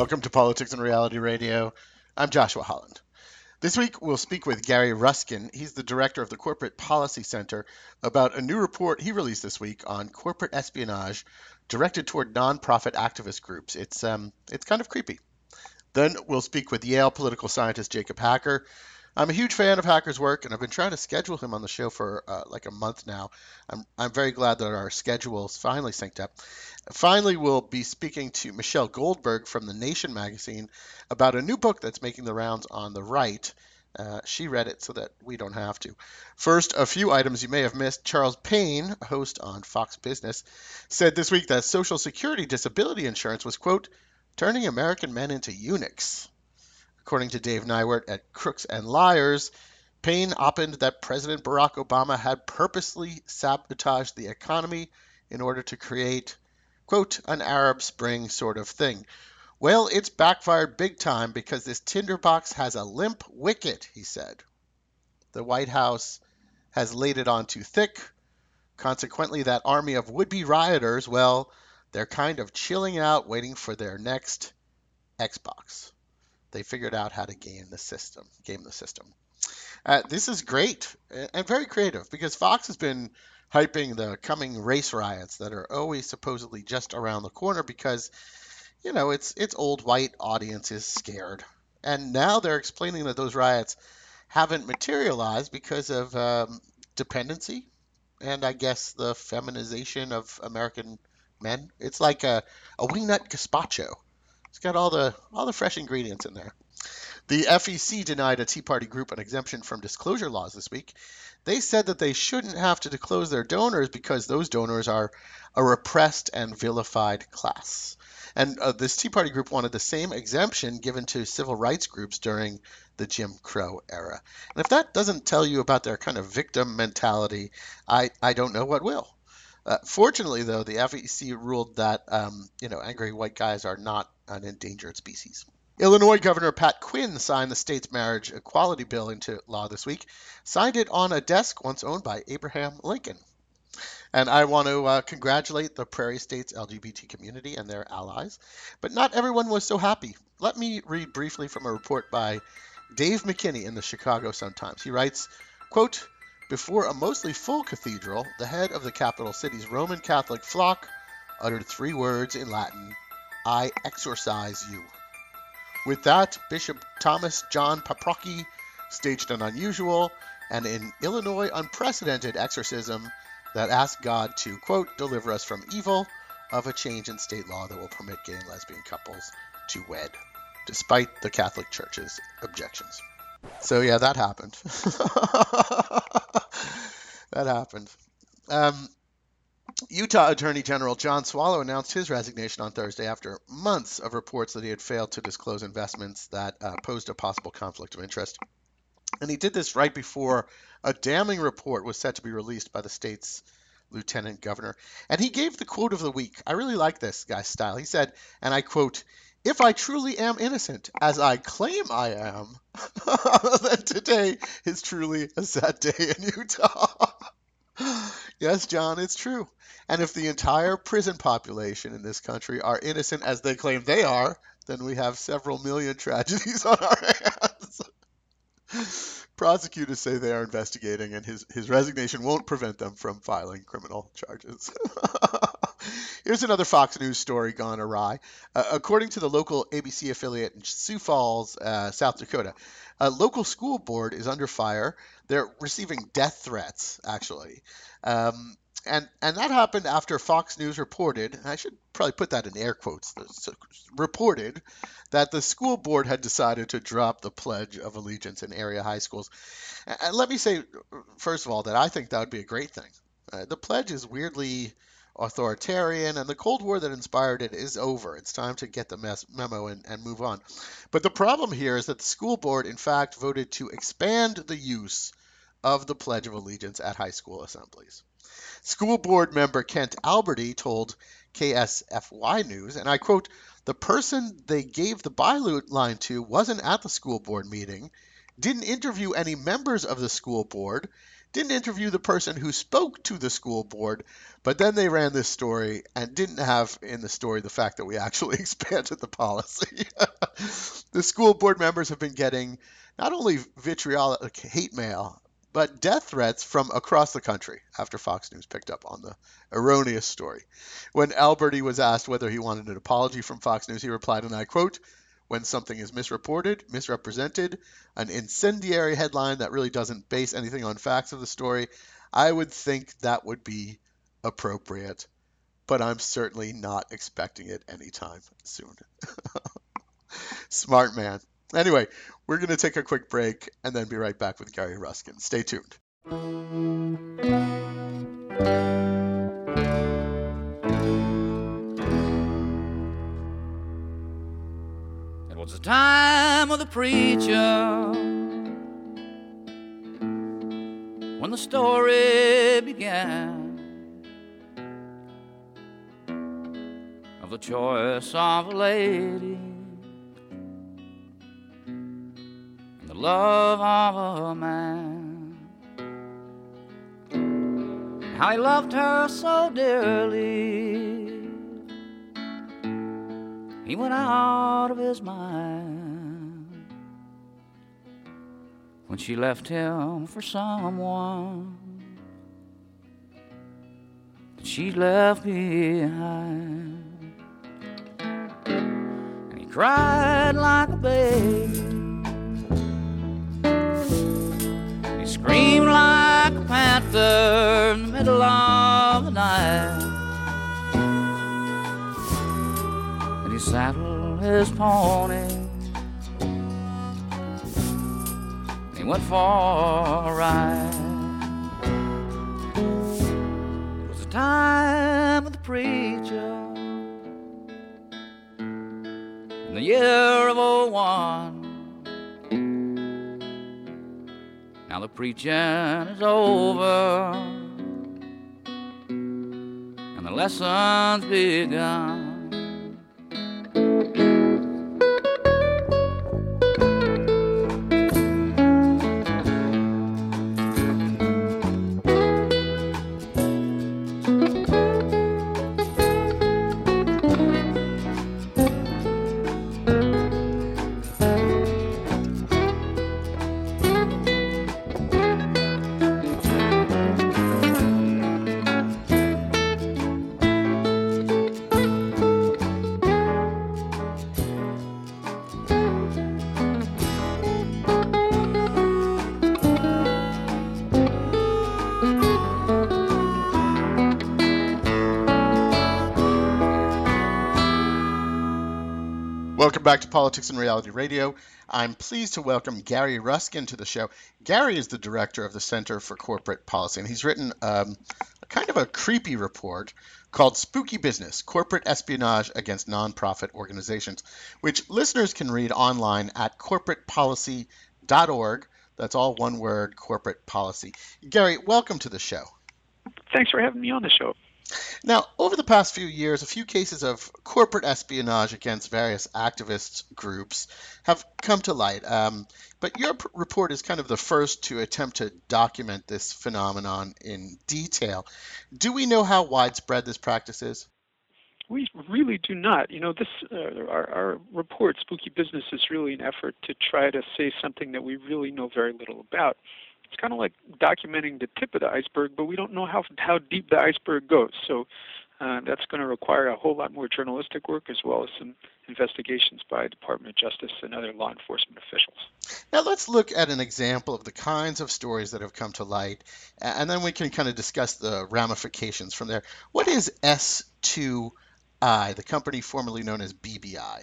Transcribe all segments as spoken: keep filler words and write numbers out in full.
Welcome to Politics and Reality Radio. I'm Joshua Holland. This week, we'll speak with Gary Ruskin. He's the director of the Corporate Policy Center about a new report he released this week on corporate espionage directed toward nonprofit activist groups. It's um, it's kind of creepy. Then we'll speak with Yale political scientist Jacob Hacker. I'm a huge fan of Hacker's work, and I've been trying to schedule him on the show for uh, like a month now. I'm, I'm very glad that our schedules finally synced up. Finally, we'll be speaking to Michelle Goldberg from The Nation magazine about a new book that's making the rounds on the right. Uh, she read it so that we don't have to. First, a few items you may have missed. Charles Payne, a host on Fox Business, said this week that Social Security disability insurance was, quote, turning American men into eunuchs. According to Dave Nywert at Crooks and Liars, Payne opined that President Barack Obama had purposely sabotaged the economy in order to create, quote, an Arab Spring sort of thing. Well, it's backfired big time because this tinderbox has a limp wicket, he said. The White House has laid it on too thick. Consequently, that army of would-be rioters, well, they're kind of chilling out waiting for their next Xbox. They figured out how to game the system. Game the system. Uh, this is great and very creative because Fox has been hyping the coming race riots that are always supposedly just around the corner because, you know, it's it's old white audiences scared. And now they're explaining that those riots haven't materialized because of um, dependency and I guess the feminization of American men. It's like a, a wingnut gazpacho. It's got all the all the fresh ingredients in there. The F E C denied a Tea Party group an exemption from disclosure laws this week. They said that they shouldn't have to disclose their donors because those donors are a repressed and vilified class. And uh, this Tea Party group wanted the same exemption given to civil rights groups during the Jim Crow era. And if that doesn't tell you about their kind of victim mentality, I, I don't know what will. Uh, fortunately, though, the F E C ruled that um, you know angry white guys are not an endangered species. Illinois Governor Pat Quinn signed the state's marriage equality bill into law this week, signed it on a desk once owned by Abraham Lincoln. And I want to uh, congratulate the Prairie State's L G B T community and their allies, but not everyone was so happy. Let me read briefly from a report by Dave McKinney in the Chicago Sun-Times. He writes, quote, before a mostly full cathedral, the head of the capital city's Roman Catholic flock uttered three words in Latin, I exorcise you. With that, Bishop Thomas John Paprocki staged an unusual and in Illinois unprecedented exorcism that asked God to, quote, deliver us from evil of a change in state law that will permit gay and lesbian couples to wed, despite the Catholic Church's objections. So yeah, that happened. that happened. Um, Utah Attorney General John Swallow announced his resignation on Thursday after months of reports that he had failed to disclose investments that uh, posed a possible conflict of interest. And he did this right before a damning report was set to be released by the state's lieutenant governor. And he gave the quote of the week. I really like this guy's style. He said, and I quote, if I truly am innocent, as I claim I am, then today is truly a sad day in Utah. Yes, John, it's true. And if the entire prison population in this country are innocent as they claim they are, then we have several million tragedies on our hands. Prosecutors say they are investigating, and his, his resignation won't prevent them from filing criminal charges. Here's another Fox News story gone awry. Uh, according to the local A B C affiliate in Sioux Falls, uh, South Dakota, a local school board is under fire. They're receiving death threats, actually. Um, and and that happened after Fox News reported, and I should probably put that in air quotes, reported that the school board had decided to drop the Pledge of Allegiance in area high schools. And let me say, first of all, that I think that would be a great thing. Uh, the pledge is weirdly authoritarian, and the Cold War that inspired it is over. It's time to get the mes- memo and, and move on. But the problem here is that the school board, in fact, voted to expand the use of the Pledge of Allegiance at high school assemblies. School board member Kent Alberty told K S F Y News, and I quote, the person they gave the byline to wasn't at the school board meeting, didn't interview any members of the school board, didn't interview the person who spoke to the school board, but then they ran this story and didn't have in the story the fact that we actually expanded the policy. The school board members have been getting not only vitriolic hate mail, but death threats from across the country after Fox News picked up on the erroneous story. When Alberti was asked whether he wanted an apology from Fox News, he replied, and I quote, "When something is misreported, misrepresented, an incendiary headline that really doesn't base anything on facts of the story, I would think that would be appropriate, but I'm certainly not expecting it anytime soon." Smart man. Anyway, we're going to take a quick break and then be right back with Gary Ruskin. Stay tuned. It was the time of the preacher when the story began of the choice of a lady and the love of a man. How he loved her so dearly, he went out of his mind when she left him for someone that she left behind. And he cried like a baby, he screamed like a panther in the middle of the night. He saddled his pony and he went for a ride. It was the time of the preacher in the year of oh one. Now the preaching is over and the lesson's begun. Welcome back to Politics and Reality Radio. I'm pleased to welcome Gary Ruskin to the show. Gary is the director of the Center for Corporate Policy, and he's written um, a kind of a creepy report called Spooky Business, Corporate Espionage Against Nonprofit Organizations, which listeners can read online at corporate policy dot org. That's all one word, corporate policy. Gary, welcome to the show. Thanks for having me on the show. Now, over the past few years, a few cases of corporate espionage against various activist groups have come to light. Um, but your p- report is kind of the first to attempt to document this phenomenon in detail. Do we know how widespread this practice is? We really do not. You know, this uh, our, our report, Spooky Business, is really an effort to try to say something that we really know very little about. It's kind of like documenting the tip of the iceberg, but we don't know how how deep the iceberg goes. So uh, that's going to require a whole lot more journalistic work as well as some investigations by Department of Justice and other law enforcement officials. Now let's look at an example of the kinds of stories that have come to light, and then we can kind of discuss the ramifications from there. What is S two I, the company formerly known as B B I?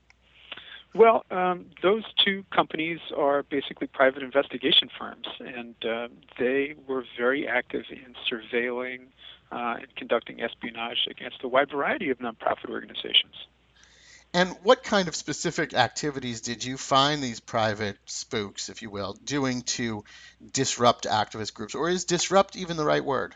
Well, um, those two companies are basically private investigation firms, and uh, they were very active in surveilling uh, and conducting espionage against a wide variety of nonprofit organizations. And what kind of specific activities did you find these private spooks, if you will, doing to disrupt activist groups? Or is disrupt even the right word?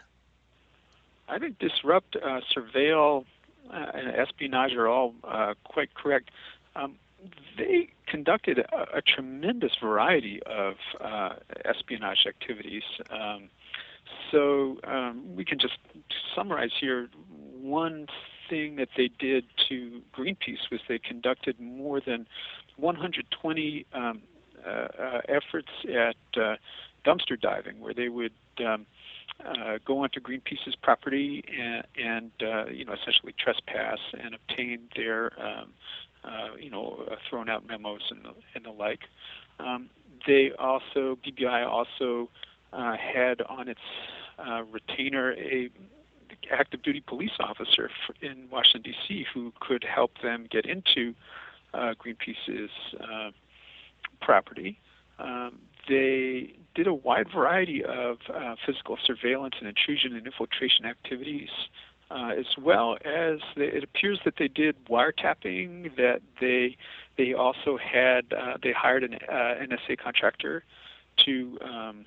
I think disrupt, uh, surveil, uh, and espionage are all uh, quite correct. Um, They conducted a, a tremendous variety of uh, espionage activities. Um, So um, we can just summarize here. One thing that they did to Greenpeace was they conducted more than one hundred twenty um, uh, uh, efforts at uh, dumpster diving, where they would um, uh, go onto Greenpeace's property and, and uh, you know, essentially trespass and obtain their, um, uh, you know, uh, thrown out memos and the, and the like. Um, they also, B B I also uh, had on its uh, retainer a active duty police officer in Washington, D C who could help them get into uh, Greenpeace's uh, property. Um, they did a wide variety of uh, physical surveillance and intrusion and infiltration activities, uh, as well as they, it appears that they did wiretapping, that they they also had, uh, they hired an uh, N S A contractor to um,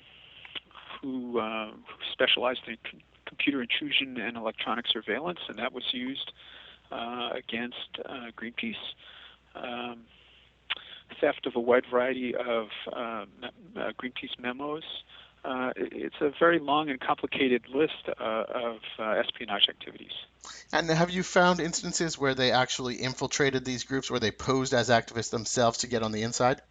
who, uh, who specialized in c- computer intrusion and electronic surveillance, and that was used uh, against uh, Greenpeace. Um, theft of a wide variety of uh, uh, Greenpeace memos. Uh, it's a very long and complicated list uh, of uh, espionage activities. And have you found instances where they actually infiltrated these groups, where they posed as activists themselves to get on the inside?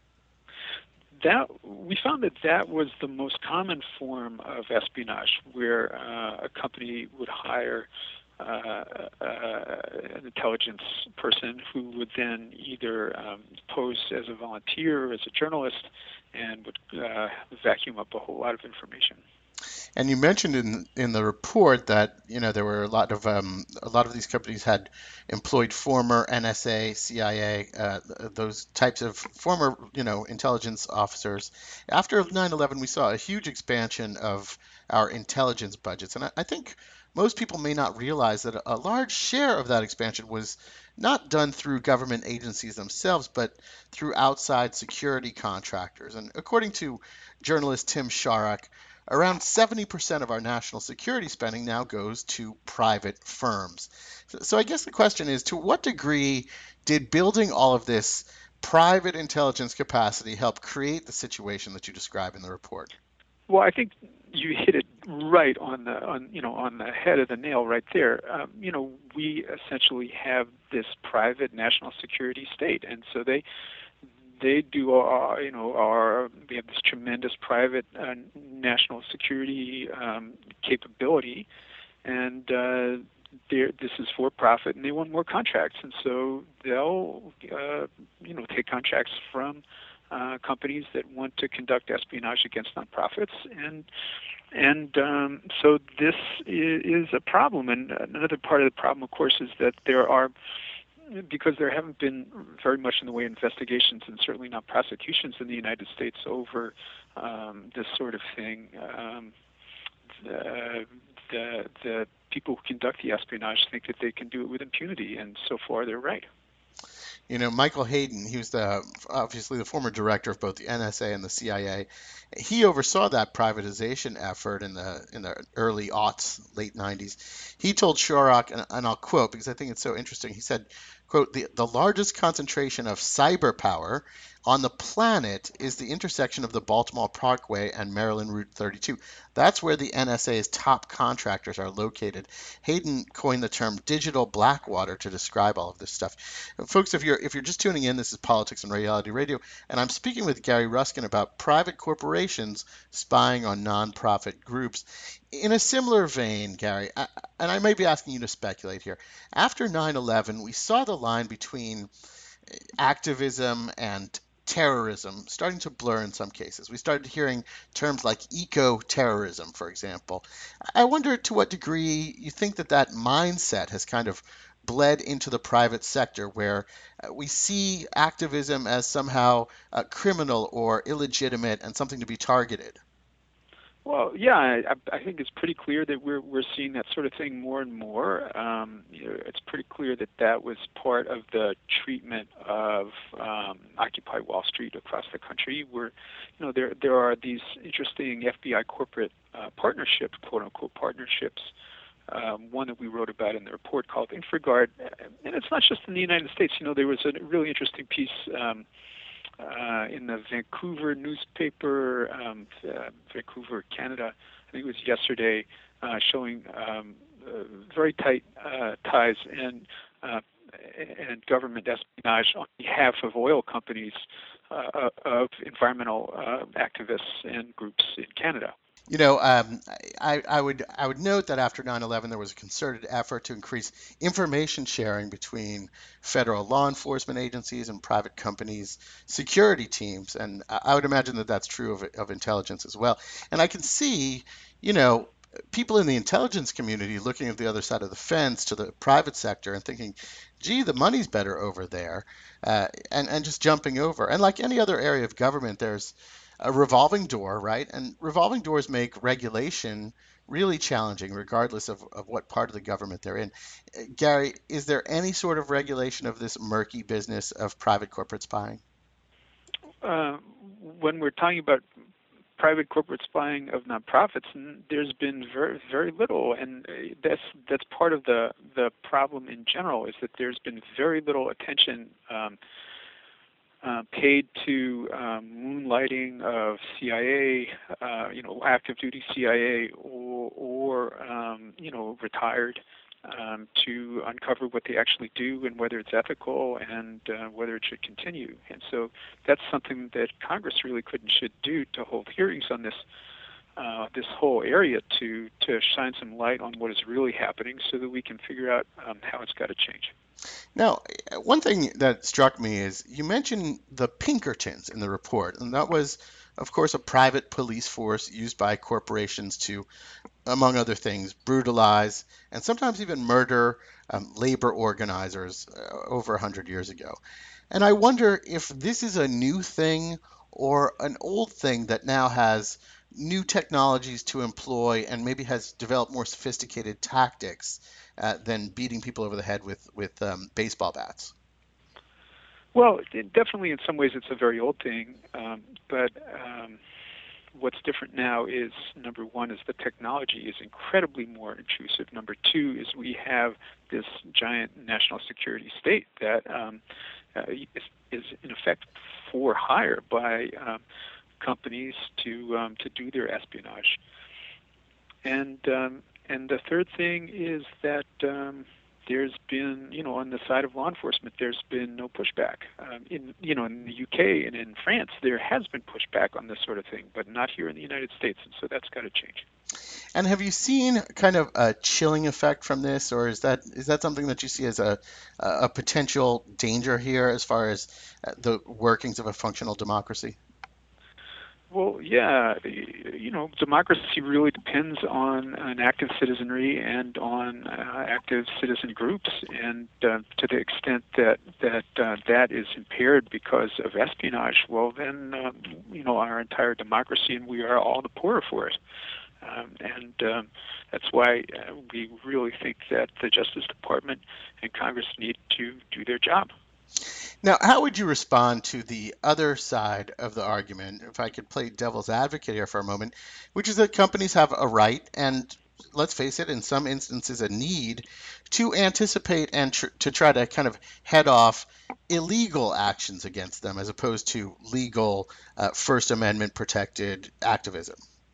That we found that that was the most common form of espionage, where uh, a company would hire uh, uh, an intelligence person who would then either um, pose as a volunteer or as a journalist and would uh, vacuum up a whole lot of information. And you mentioned in in the report that you know there were a lot of um, a lot of these companies had employed former N S A, C I A, uh, those types of former you know intelligence officers. After nine eleven, we saw a huge expansion of our intelligence budgets, and I, I think most people may not realize that a large share of that expansion was not done through government agencies themselves, but through outside security contractors. And according to journalist Tim Sharrock, around seventy percent of our national security spending now goes to private firms. So I guess the question is, to what degree did building all of this private intelligence capacity help create the situation that you describe in the report? Well, I think you hit it right on the on you know on the head of the nail right there. Um, you know, we essentially have this private national security state, and so they they do our, you know, our, we have this tremendous private uh, national security um, capability, and uh, this is for profit, and they want more contracts, and so they'll, uh, you know, take contracts from uh, companies that want to conduct espionage against nonprofits, and and um, so this is a problem. And another part of the problem, of course, is that there are, because there haven't been very much in the way of investigations and certainly not prosecutions in the United States over um, this sort of thing, um, the, the, the people who conduct the espionage think that they can do it with impunity, and so far they're right. You know, Michael Hayden, he was the obviously the former director of both the N S A and the C I A. He oversaw that privatization effort in the in the early aughts, late nineties. He told Sharrock, and, and I'll quote because I think it's so interesting. He said, quote, the, the largest concentration of cyber power on the planet is the intersection of the Baltimore Parkway and Maryland Route thirty-two. That's where the N S A's top contractors are located. Hayden coined the term digital blackwater to describe all of this stuff. Folks, if you're if you're just tuning in, this is Politics and Reality Radio, and I'm speaking with Gary Ruskin about private corporations spying on nonprofit groups. In a similar vein, Gary, I, and I may be asking you to speculate here, after nine eleven, we saw the line between activism and terrorism starting to blur in some cases. We started hearing terms like eco-terrorism, for example. I wonder to what degree you think that that mindset has kind of bled into the private sector, where uh, we see activism as somehow uh, criminal or illegitimate and something to be targeted. Well, yeah, I, I think it's pretty clear that we're we're seeing that sort of thing more and more. Um, you know, it's pretty clear that that was part of the treatment of um, Occupy Wall Street across the country. Where, you know, there there are these interesting F B I corporate uh, partnerships, quote unquote partnerships. Um, one that we wrote about in the report called InfraGard, and it's not just in the United States. You know, there was a really interesting piece. Um, Uh, in the Vancouver newspaper, um, uh, Vancouver, Canada, I think it was yesterday, uh, showing um, uh, very tight uh, ties and uh, and government espionage on behalf of oil companies, uh, of environmental uh, activists and groups in Canada. You know, um, I, I would I would note that after nine eleven, there was a concerted effort to increase information sharing between federal law enforcement agencies and private companies' security teams, and I I would imagine that that's true of, of intelligence as well. And I can see, you know, people in the intelligence community looking at the other side of the fence to the private sector and thinking, gee, the money's better over there, uh, and and just jumping over. And like any other area of government, there's a revolving door, right? And revolving doors make regulation really challenging, regardless of, of what part of the government they're in. Uh, Gary, is there any sort of regulation of this murky business of private corporate spying? Uh, when we're talking about private corporate spying of nonprofits, there's been very very little, and that's that's part of the the problem in general, is that there's been very little attention um, Uh, paid to um, moonlighting of C I A, uh, you know, active duty C I A, or, or um, you know, retired, um, to uncover what they actually do and whether it's ethical and uh, whether it should continue. And so that's something that Congress really could and should do, to hold hearings on this uh, this whole area to to shine some light on what is really happening, so that we can figure out um, how it's got to change. Now, one thing that struck me is you mentioned the Pinkertons in the report, and that was, of course, a private police force used by corporations to, among other things, brutalize and sometimes even murder um, labor organizers uh, over one hundred years ago. And I wonder if this is a new thing or an old thing that now has new technologies to employ and maybe has developed more sophisticated tactics uh, than beating people over the head with, with um, baseball bats. Well, it, definitely in some ways it's a very old thing, um, but um, what's different now is, number one, is the technology is incredibly more intrusive. Number two is we have this giant national security state that um, uh, is, is in effect for hire by um, companies to um, to do their espionage. And um, and the third thing is that um, there's been, you know, on the side of law enforcement, there's been no pushback. Um, in you know, in the U K and in France, there has been pushback on this sort of thing, but not here in the United States, and so that's got to change. And have you seen kind of a chilling effect from this, or is that is that something that you see as a a potential danger here as far as the workings of a functional democracy? Well, yeah, you know, democracy really depends on an active citizenry and on uh, active citizen groups, and uh, to the extent that that uh, that is impaired because of espionage, well, then um, you know, our entire democracy, and we are all the poorer for it. Um, and um, that's why uh, we really think that the Justice Department and Congress need to do their job. Now, how would you respond to the other side of the argument, if I could play devil's advocate here for a moment, which is that companies have a right and, let's face it, in some instances a need to anticipate and tr- to try to kind of head off illegal actions against them as opposed to legal uh, First Amendment protected activism?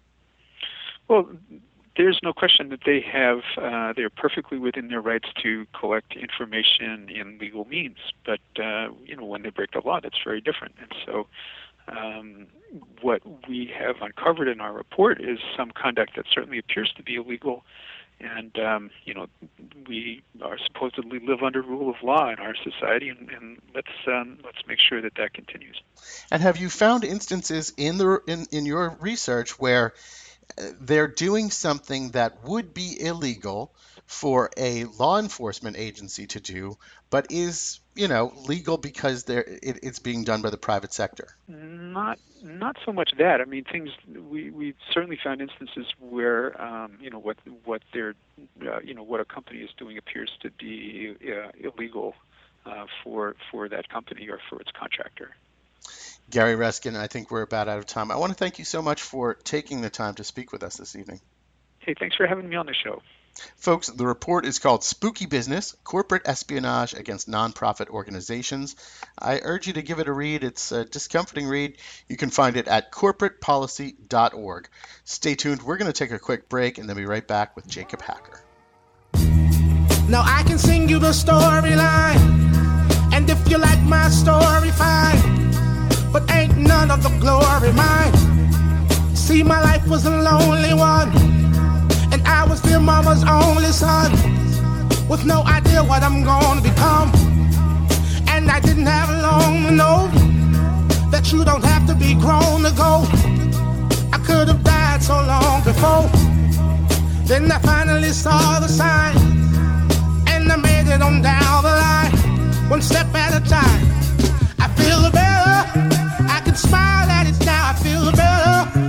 Well, there's no question that they have, uh, they're perfectly within their rights to collect information in legal means. But, uh, you know, when they break the law, that's very different. And so um, what we have uncovered in our report is some conduct that certainly appears to be illegal. And, um, you know, we are supposedly live under rule of law in our society, and, and let's um, let's make sure that that continues. And have you found instances in the in, in your research where they're doing something that would be illegal for a law enforcement agency to do, but is, you know, legal because they're, it, it's being done by the private sector? Not, not so much that. I mean, things we we certainly found instances where, um, you know, what what they're, uh, you know, what a company is doing appears to be uh, illegal uh, for for that company or for its contractor. Gary Ruskin, I think we're about out of time. I want to thank you so much for taking the time to speak with us this evening. Hey, thanks for having me on the show. Folks, the report is called Spooky Business, Corporate Espionage Against Nonprofit Organizations. I urge you to give it a read. It's a discomforting read. You can find it at corporate policy dot org. Stay tuned. We're going to take a quick break and then be right back with Jacob Hacker. Now I can sing you the storyline, and if you like my story, fine, but ain't none of the glory mine. See, my life was a lonely one, and I was their mama's only son, with no idea what I'm gonna become. And I didn't have long to know that you don't have to be grown to go. I could have died so long before. Then I finally saw the sign, and I made it on down the line, one step at a time. I feel better, I can smile at it now, I feel better.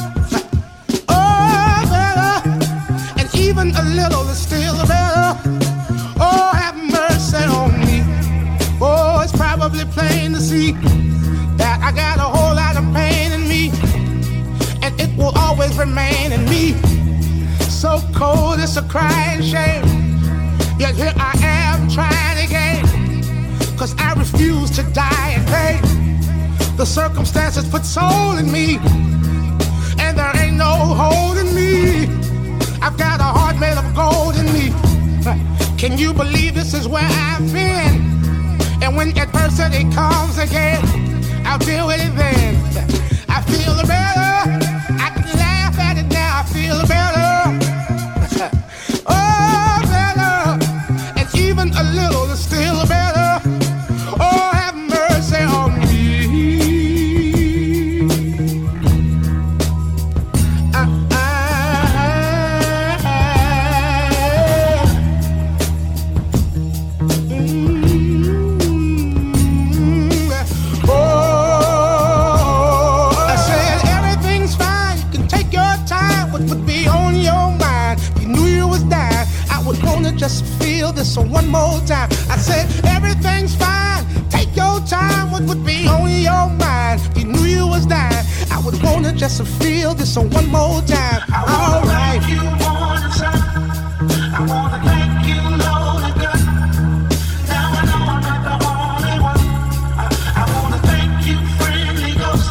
Even a little is still better. Oh, have mercy on me. Oh, it's probably plain to see that I got a whole lot of pain in me, and it will always remain in me. So cold, it's a crying shame. Yet here I am trying again, cause I refuse to die in pain. The circumstances put soul in me, and there ain't no holding me. I've got a heart made of gold in me. Can you believe this is where I've been? And when adversity comes again, I'll deal with it then. I feel better, I can laugh at it now, I feel better. Oh, better, and even a little is still better. Oh, have mercy on me. Just feel this so one more time. I said everything's fine. Take your time. What would be on your mind? You knew you was dying. I would wanna just feel this so one more time. All right. You wanna sign. I wanna thank you, Lord God. Now I know I'm not the only one. I, I wanna thank you, friendly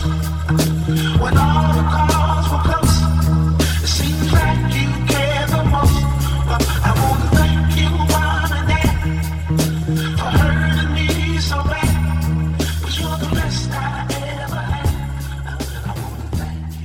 ghost. When all the calls were close, it seems like you care the most. I wanna thank you, mom and dad, for hurting me so bad. But you're the best I ever had. I wanna thank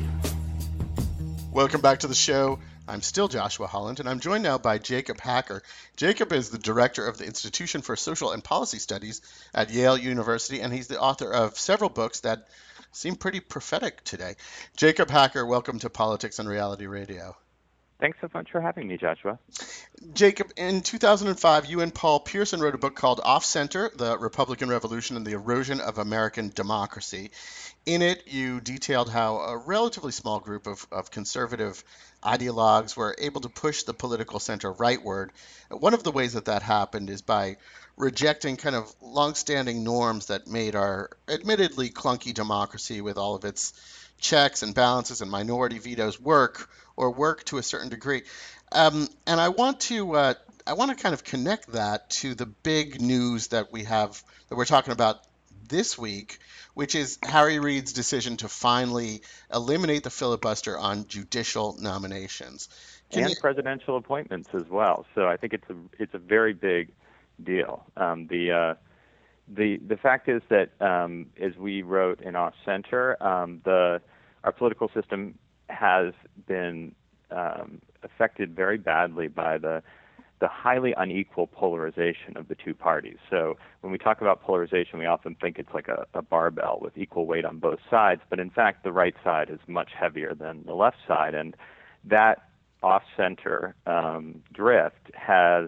you. Welcome back to the show. I'm still Joshua Holland, and I'm joined now by Jacob Hacker. Jacob is the director of the Institution for Social and Policy Studies at Yale University, and he's the author of several books that seem pretty prophetic today. Jacob Hacker, welcome to Politics and Reality Radio. Thanks so much for having me, Joshua. Jacob, in two thousand five, you and Paul Pearson wrote a book called Off Center, The Republican Revolution and the Erosion of American Democracy. In it, you detailed how a relatively small group of, of conservative ideologues were able to push the political center rightward. One of the ways that that happened is by rejecting kind of longstanding norms that made our admittedly clunky democracy with all of its checks and balances and minority vetoes work, or work to a certain degree. Um, and I want to uh, I want to kind of connect that to the big news that we have that we're talking about this week, which is Harry Reid's decision to finally eliminate the filibuster on judicial nominations. Can and you... presidential appointments as well. So I think it's a it's a very big deal. Um, the uh, the the fact is that um, as we wrote in Off Center, um, the our political system has been um, affected very badly by the the highly unequal polarization of the two parties. So when we talk about polarization, we often think it's like a, a barbell with equal weight on both sides, but in fact the right side is much heavier than the left side, and that off-center um, drift has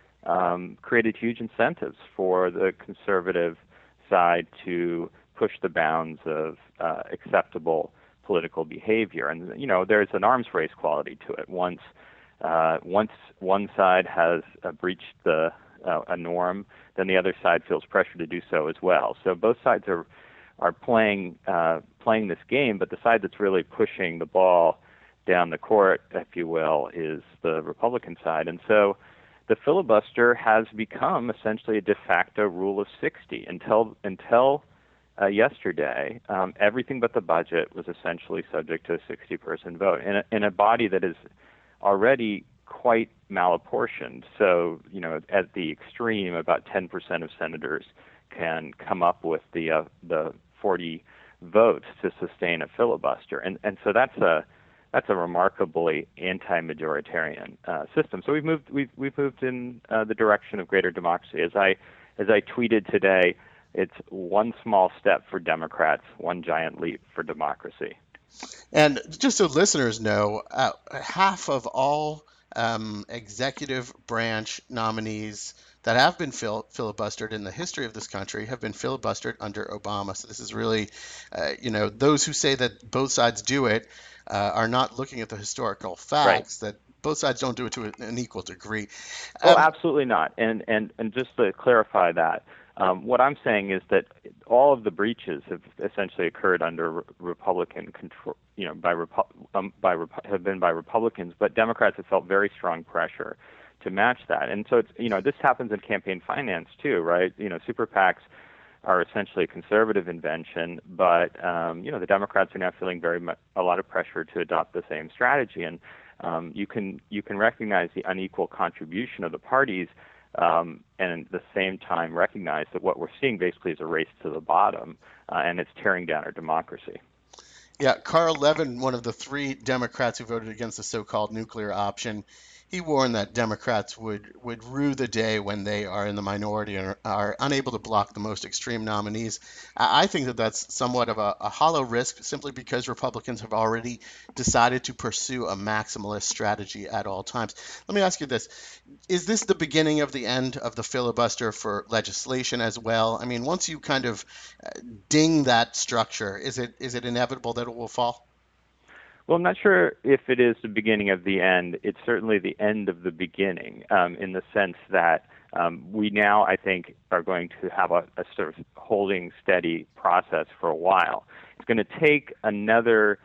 um, created huge incentives for the conservative side to push the bounds of uh, acceptable political behavior. And, you know, there's an arms race quality to it. Once uh, once one side has uh, breached the uh, a norm, then the other side feels pressure to do so as well. So both sides are are playing uh, playing this game, but the side that's really pushing the ball down the court, if you will, is the Republican side. And so the filibuster has become essentially a de facto rule of sixty. Until until uh, yesterday, um, everything but the budget was essentially subject to a sixty-person vote in a, in a body that is already quite malapportioned. So, you know, at the extreme, about ten percent of senators can come up with the uh, the forty votes to sustain a filibuster, and and so that's a That's a remarkably anti-majoritarian uh, system. So we've moved we've we've moved in uh, the direction of greater democracy. As I as I tweeted today, it's one small step for Democrats, one giant leap for democracy. And just so listeners know, uh, half of all um, executive branch nominees that have been fil- filibustered in the history of this country have been filibustered under Obama. So this is really, uh, you know, those who say that both sides do it uh, are not looking at the historical facts right. that both sides don't do it to an equal degree. Um, oh, um, absolutely not. And and and just to clarify that, um, what I'm saying is that all of the breaches have essentially occurred under re- Republican control, you know, by Repu- um, by Repu- have been by Republicans, but Democrats have felt very strong pressure to match that. And so it's, you know, this happens in campaign finance too, right? You know, super PACs are essentially a conservative invention, but um, you know, the Democrats are now feeling very much a lot of pressure to adopt the same strategy. And um, you can you can recognize the unequal contribution of the parties, um, and at the same time recognize that what we're seeing basically is a race to the bottom, uh, and it's tearing down our democracy. Yeah, Carl Levin, one of the three Democrats who voted against the so-called nuclear option, he warned that Democrats would, would rue the day when they are in the minority and are, are unable to block the most extreme nominees. I think that that's somewhat of a, a hollow risk simply because Republicans have already decided to pursue a maximalist strategy at all times. Let me ask you this. Is this the beginning of the end of the filibuster for legislation as well? I mean, once you kind of ding that structure, is it is it inevitable that it will fall? Well, I'm not sure if it is the beginning of the end. It's certainly the end of the beginning, um, in the sense that um, we now, I think, are going to have a, a sort of holding steady process for a while. It's going to take another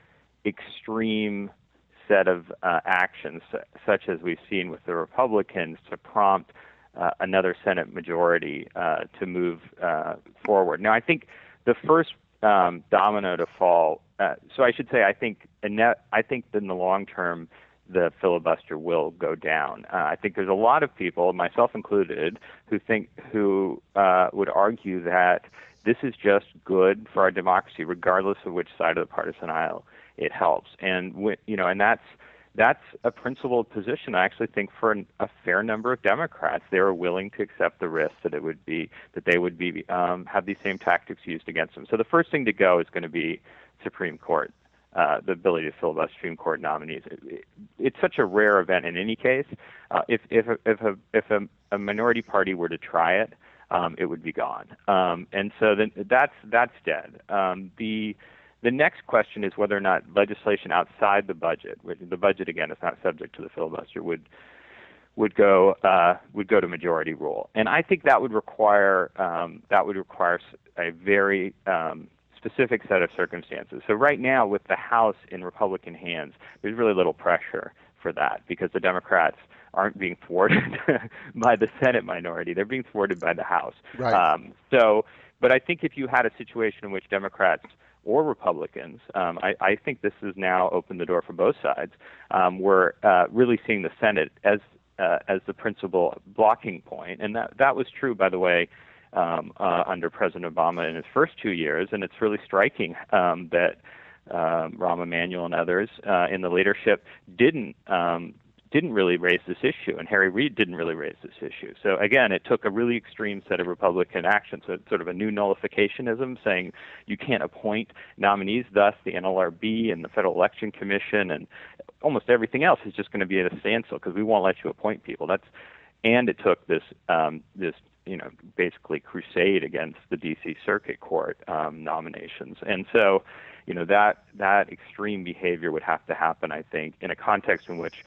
extreme set of uh, actions, such as we've seen with the Republicans, to prompt uh, another Senate majority uh, to move uh, forward. Now, I think the first um, domino to fall. Uh, so I should say, I think, I think in the long term, the filibuster will go down. Uh, I think there's a lot of people, myself included, who think who uh, would argue that this is just good for our democracy, regardless of which side of the partisan aisle it helps. And you know, and that's that's a principled position. I actually think for an, a fair number of Democrats, they are willing to accept the risk that it would be that they would be um, have these same tactics used against them. So the first thing to go is going to be Supreme Court, uh, the ability to filibuster Supreme Court nominees. It, it, it's such a rare event in any case. Uh, if if a, if a if a, a minority party were to try it, um, it would be gone. Um, and so then that's that's dead. Um, the The next question is whether or not legislation outside the budget, which the budget again is not subject to the filibuster, would would go uh, would go to majority rule. And I think that would require um, that would require a very um, specific set of circumstances. So right now, with the House in Republican hands, there's really little pressure for that because the Democrats aren't being thwarted by the Senate minority; they're being thwarted by the House. Right. Um, so, but I think if you had a situation in which Democrats or Republicans, um, I, I think this has now opened the door for both sides. Um, we're uh, really seeing the Senate as uh, as the principal blocking point, and that that was true, by the way, um, uh, under President Obama in his first two years. And it's really striking um, that um, Rahm Emanuel and others uh, in the leadership didn't. Um, didn't really raise this issue, and Harry Reid didn't really raise this issue. So again, it took a really extreme set of Republican action, so it's sort of a new nullificationism, saying you can't appoint nominees, thus the N L R B and the Federal Election Commission and almost everything else is just going to be at a standstill because we won't let you appoint people. That's and it took this um, this you know basically crusade against the D C Circuit Court um, nominations, and so you know that that extreme behavior would have to happen, I think, in a context in which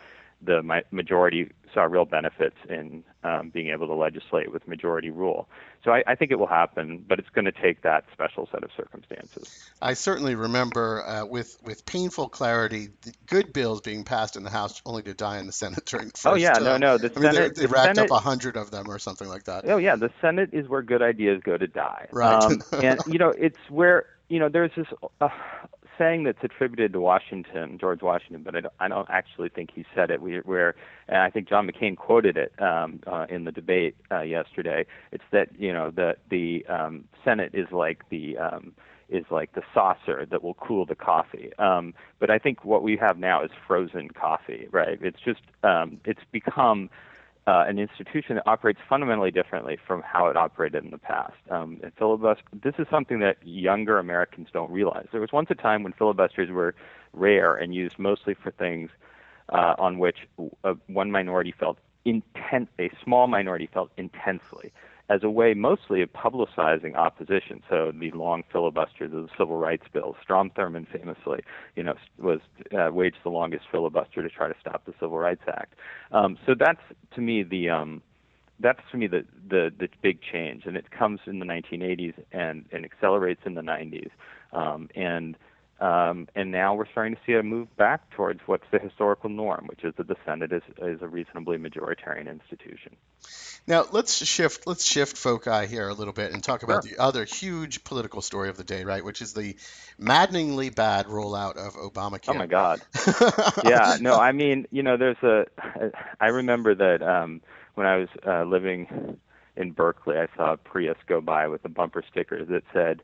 the mi- majority saw real benefits in um, being able to legislate with majority rule. So I, I think it will happen, but it's going to take that special set of circumstances. I certainly remember uh, with with painful clarity the good bills being passed in the House only to die in the Senate during the first Oh yeah, term. no, no. The I mean, they, Senate, they the racked Senate, up a hundred of them or something like that. Oh yeah, the Senate is where good ideas go to die. Right. Um, and you know, it's where you know there's this uh, saying that's attributed to Washington, George Washington, but I don't, I don't actually think he said it. We, where and I think John McCain quoted it um, uh, in the debate uh, yesterday. It's that you know the the um, Senate is like the um, is like the saucer that will cool the coffee. Um, but I think what we have now is frozen coffee, right? It's just um, it's become Uh, an institution that operates fundamentally differently from how it operated in the past. Um, and filibuster, this is something that younger Americans don't realize. There was once a time when filibusters were rare and used mostly for things uh, on which uh, one minority felt intent, a small minority felt intensely, as a way mostly of publicizing opposition. So the long filibusters of the Civil Rights Bill. Strom Thurmond famously, you know, was uh, waged the longest filibuster to try to stop the Civil Rights Act. Um, so that's to me the um, that's to me the, the the big change, and it comes in the nineteen eighties and, and accelerates in the nineties, um, and um, and now we're starting to see a move back towards what's the historical norm, which is that the Senate is is a reasonably majoritarian institution. Now let's shift let's shift foci here a little bit and talk about Sure. the other huge political story of the day, right? Which is the maddeningly bad rollout of Obamacare. Oh my God. Yeah. No, I mean, you know, there's a. I remember that um, when I was uh, living in Berkeley, I saw a Prius go by with a bumper sticker that said,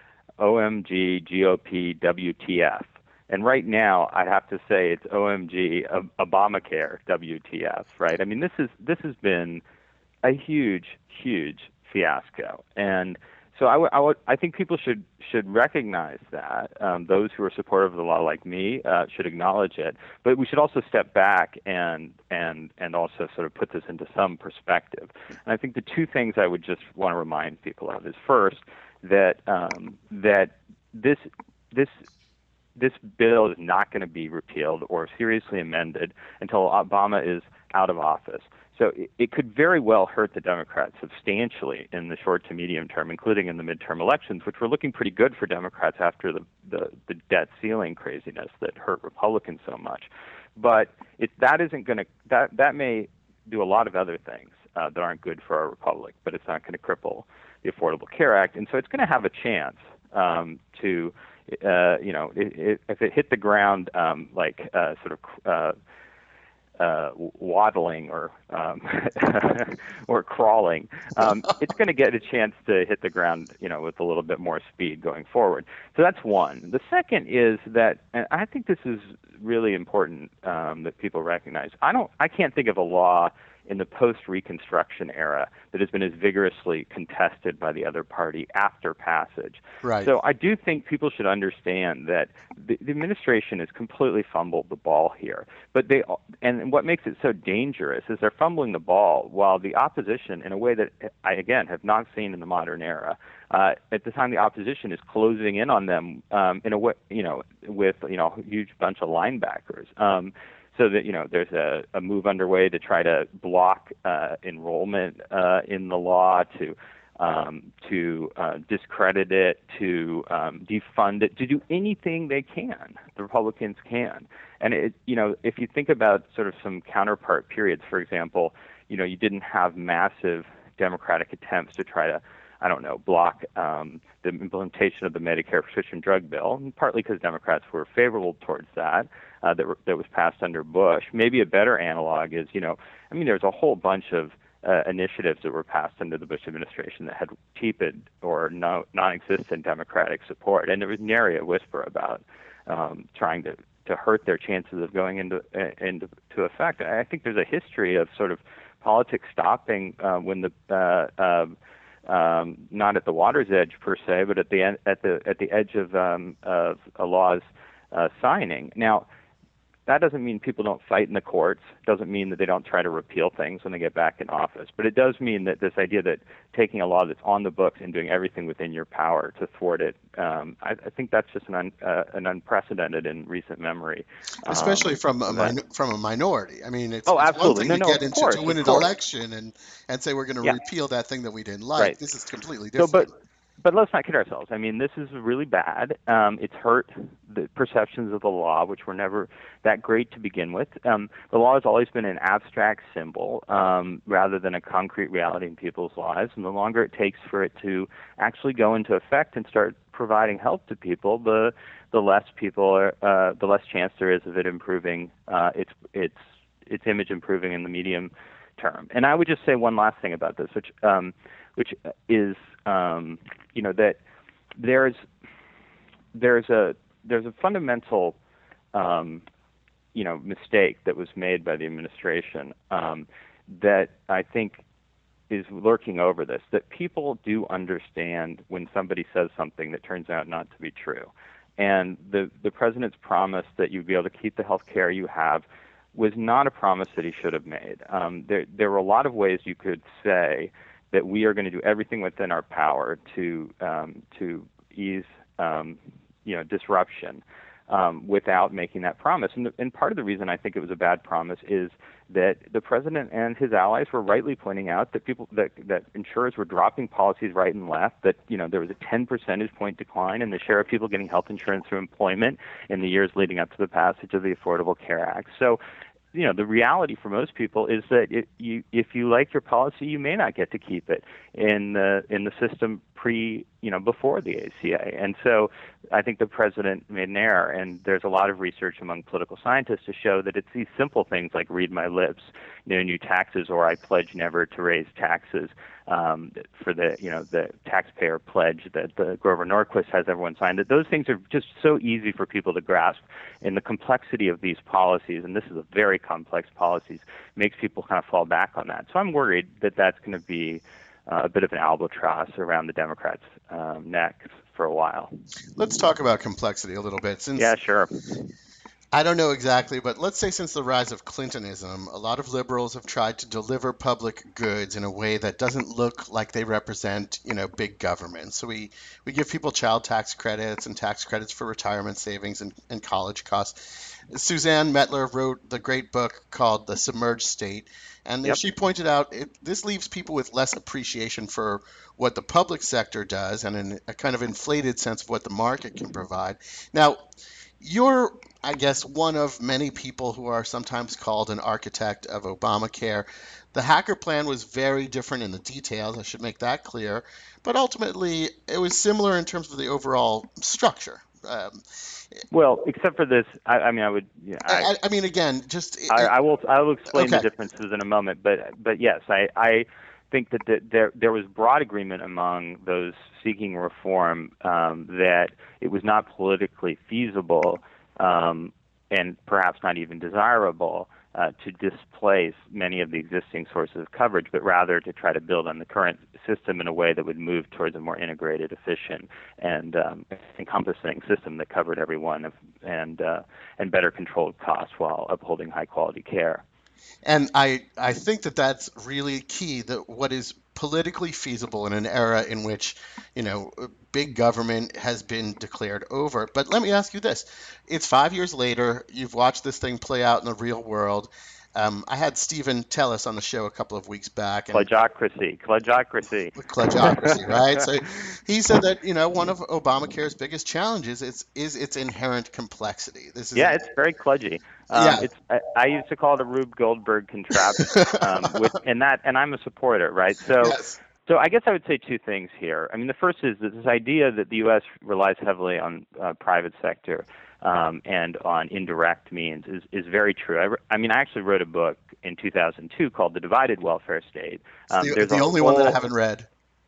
"O M G, G O P, W T F." And right now, I have to say it's O M G, Obamacare, W T F. Right? I mean, this is this has been a huge, huge fiasco. And so I, w- I, would, I think people should should recognize that. Um, those who are supportive of the law, like me, uh, should acknowledge it. But we should also step back and and and also sort of put this into some perspective. And I think the two things I would just want to remind people of is first that um, that this this this bill is not going to be repealed or seriously amended until Obama is out of office. So it, it could very well hurt the Democrats substantially in the short to medium term, including in the midterm elections, which were looking pretty good for Democrats after the, the, the debt ceiling craziness that hurt Republicans so much. But it, that isn't going to that that may do a lot of other things uh, that aren't good for our republic, but it's not going to cripple the Affordable Care Act, and so it's going to have a chance um, to, uh, you know, it, it, if it hit the ground um, like uh, sort of. Uh, Uh, waddling or um, or crawling, um, it's going to get a chance to hit the ground, you know, with a little bit more speed going forward. So that's one. The second is that, and I think this is really important um, that people recognize. I don't, I can't think of a law in the post-Reconstruction era that has been as vigorously contested by the other party after passage. Right. So I do think people should understand that the, the administration has completely fumbled the ball here. But they, and what makes it so dangerous is they're fumbling the ball while the opposition, in a way that I, again, have not seen in the modern era, uh, at the time the opposition is closing in on them um, in a way, you know, with, you know, a huge bunch of linebackers. Um, So that, you know, there's a, a move underway to try to block uh, enrollment uh, in the law, to um, to uh, discredit it, to um, defund it, to do anything they can. The Republicans can, and it, you know, if you think about sort of some counterpart periods, for example, you know, you didn't have massive Democratic attempts to try to, I don't know, block um, the implementation of the Medicare prescription drug bill, and partly because Democrats were favorable towards that. Uh, that, that was passed under Bush. Maybe a better analog is, you know, I mean, there's a whole bunch of uh, initiatives that were passed under the Bush administration that had tepid or no, non-existent Democratic support, and there was nary a whisper about um, trying to, to hurt their chances of going into uh, into to effect. I think there's a history of sort of politics stopping uh, when the uh, uh, um, not at the water's edge per se, but at the en- at the at the edge of um, of a law's uh, signing. Now, That doesn't mean people don't fight in the courts. It doesn't mean that they don't try to repeal things when they get back in office. But it does mean that this idea that taking a law that's on the books and doing everything within your power to thwart it, um, I, I think that's just an un, uh, an unprecedented in recent memory. Um, Especially from a that, min- from a minority. I mean, it's, oh, it's absolutely. one thing no, to no, get into course, to win an course. election and, and say we're going to yeah. repeal that thing that we didn't like. Right. This is completely So, different. but But let's not kid ourselves. I mean, this is really bad. Um, it's hurt the perceptions of the law, which were never that great to begin with. Um, the law has always been an abstract symbol um, rather than a concrete reality in people's lives. And the longer it takes for it to actually go into effect and start providing help to people, the the less people, are, uh, the less chance there is of it improving uh, its its its image improving in the medium term. And I would just say one last thing about this, which um, which is um, you know that there's there's a there's a fundamental um, you know mistake that was made by the administration um, that I think is lurking over this, that people do understand when somebody says something that turns out not to be true. And the the president's promise that you'd be able to keep the health care you have was not a promise that he should have made. Um, there there were a lot of ways you could say that we are going to do everything within our power to um, to ease um, you know disruption um, without making that promise. And, the, and part of the reason I think it was a bad promise is that the president and his allies were rightly pointing out that people that that insurers were dropping policies right and left. That you know there was a ten percentage point decline in the share of people getting health insurance through employment in the years leading up to the passage of the Affordable Care Act. So, you know, the reality for most people is that it, you, if you like your policy, you may not get to keep it in the in the system pre, you know, before the A C A. And so I think the president made an error. And there's a lot of research among political scientists to show that it's these simple things like read my lips, you know, new taxes, or I pledge never to raise taxes um, for the, you know, the taxpayer pledge that the Grover Norquist has everyone sign. That those things are just so easy for people to grasp. And the complexity of these policies, and this is a very complex policies, makes people kind of fall back on that. So I'm worried that that's going to be uh, a bit of an albatross around the Democrats' um, neck for a while. Let's talk about complexity a little bit. Since yeah, sure. I don't know exactly, but let's say since the rise of Clintonism, a lot of liberals have tried to deliver public goods in a way that doesn't look like they represent, you know, big government. So we, we give people child tax credits and tax credits for retirement savings and, and college costs. Suzanne Mettler wrote the great book called The Submerged State, and Yep. she pointed out it, this leaves people with less appreciation for what the public sector does and an, a kind of inflated sense of what the market can provide. Now, you're, I guess, one of many people who are sometimes called an architect of Obamacare. The Hacker Plan was very different in the details, I should make that clear, but ultimately it was similar in terms of the overall structure. Um, Well, except for this, I, I mean, I would. Yeah, I, I, I mean, again, just it, I, I will. I will explain Okay. the differences in a moment. But, but yes, I, I think that the, there there was broad agreement among those seeking reform um, that it was not politically feasible um, and perhaps not even desirable uh, to displace many of the existing sources of coverage, but rather to try to build on the current system in a way that would move towards a more integrated, efficient, and um, encompassing system that covered everyone of, and uh, and better controlled costs while upholding high quality care. And I, I think that that's really key, that what is politically feasible in an era in which, you know, big government has been declared over. But let me ask you this. It's five years later. You've watched this thing play out in the real world. Um, I had Stephen Tellis on the show a couple of weeks back. And Pledgeocracy, pledgeocracy. Pledgeocracy, right? So he said that, you know, one of Obamacare's biggest challenges is, is its inherent complexity. This is Yeah, it's very kludgy. Um, Yeah. it's, I, I used to call it a Rube Goldberg contraption, um, with, and that, and I'm a supporter, right? So, Yes. so I guess I would say two things here. I mean, the first is that this idea that the U S relies heavily on uh, private sector um, and on indirect means is, is very true. I, re- I mean, I actually wrote a book in two thousand two called The Divided Welfare State. Um, the, there's the a only one that I whole- haven't read.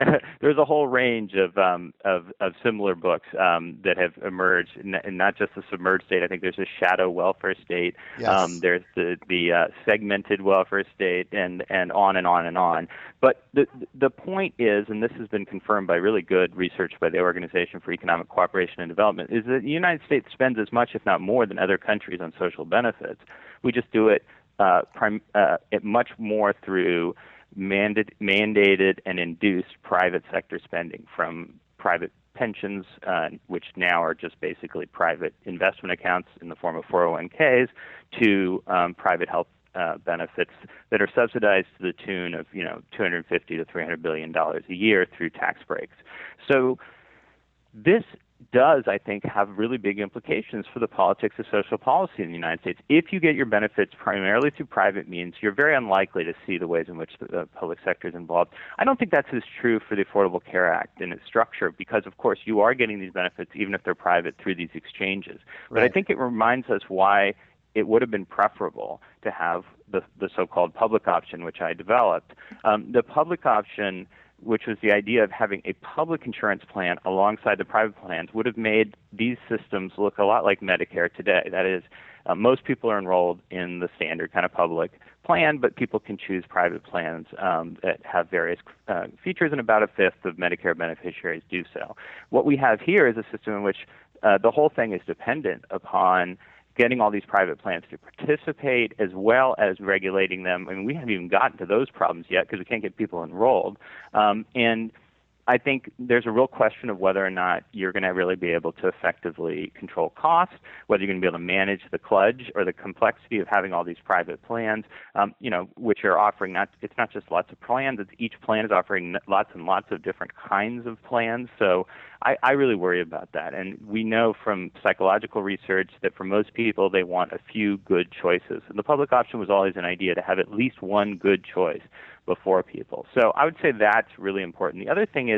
there's a whole range of um, of, of similar books um, that have emerged, and not just the submerged state. I think there's a shadow welfare state. Yes. Um, there's the the uh, segmented welfare state, and and on and on and on. But the the point is, and this has been confirmed by really good research by the Organization for Economic Cooperation and Development, is that the United States spends as much, if not more, than other countries on social benefits. We just do it, uh, prim- uh, it much more through Mandate, mandated and induced private sector spending, from private pensions, uh, which now are just basically private investment accounts in the form of four oh one k's, to um, private health uh, benefits that are subsidized to the tune of, you know, two hundred fifty to three hundred billion dollars a year through tax breaks. So this does, I think, have really big implications for the politics of social policy in the United States. If you get your benefits primarily through private means, you're very unlikely to see the ways in which the, the public sector is involved. I don't think that's as true for the Affordable Care Act and its structure, because, of course, you are getting these benefits even if they're private through these exchanges. But Right. I think it reminds us why it would have been preferable to have the, the so-called public option, which I developed. Um, the public option, which was the idea of having a public insurance plan alongside the private plans, would have made these systems look a lot like Medicare today. That is, uh, most people are enrolled in the standard kind of public plan, but people can choose private plans um, that have various uh, features, and about a fifth of Medicare beneficiaries do so. What we have here is a system in which uh, the whole thing is dependent upon getting all these private plans to participate, as well as regulating them. I mean, we haven't even gotten to those problems yet because we can't get people enrolled. Um, and I think there's a real question of whether or not you're going to really be able to effectively control costs, whether you're going to be able to manage the kludge or the complexity of having all these private plans, um, you know, which are offering not, it's not just lots of plans, it's each plan is offering lots and lots of different kinds of plans. So I, I really worry about that. And we know from psychological research that for most people, they want a few good choices. And the public option was always an idea to have at least one good choice before people. So I would say that's really important. The other thing is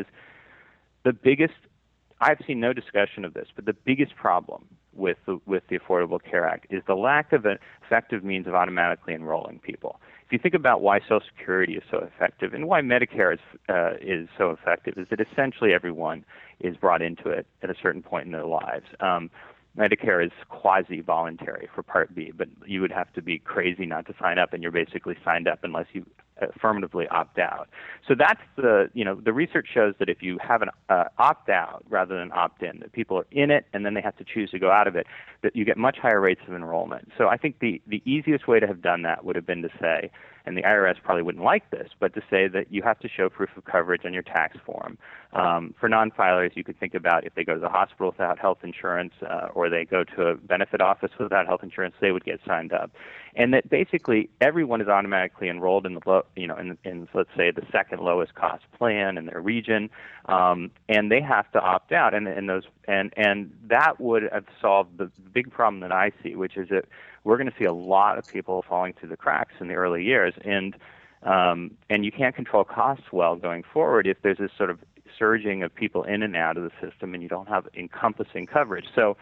the biggest, I've seen no discussion of this, but the biggest problem with the, with the Affordable Care Act is the lack of an effective means of automatically enrolling people. If you think about why Social Security is so effective and why Medicare is uh, is so effective, is that essentially everyone is brought into it at a certain point in their lives. Um, Medicare is quasi-voluntary for Part B, but you would have to be crazy not to sign up, and you're basically signed up unless you affirmatively opt out. So that's the, you know, the research shows that if you have an uh, opt out rather than opt in, that people are in it and then they have to choose to go out of it, that you get much higher rates of enrollment. So I think the, the easiest way to have done that would have been to say, and the I R S probably wouldn't like this, but to say that you have to show proof of coverage on your tax form. Um, for non-filers, you could think about if they go to the hospital without health insurance uh, or they go to a benefit office without health insurance, they would get signed up. And that basically everyone is automatically enrolled in the, low, you know, in, in let's say the second lowest cost plan in their region, um, and they have to opt out. And, and those and and that would have solved the big problem that I see, which is that we're going to see a lot of people falling through the cracks in the early years, and um, and you can't control costs well going forward if there's this sort of surging of people in and out of the system, and you don't have encompassing coverage. So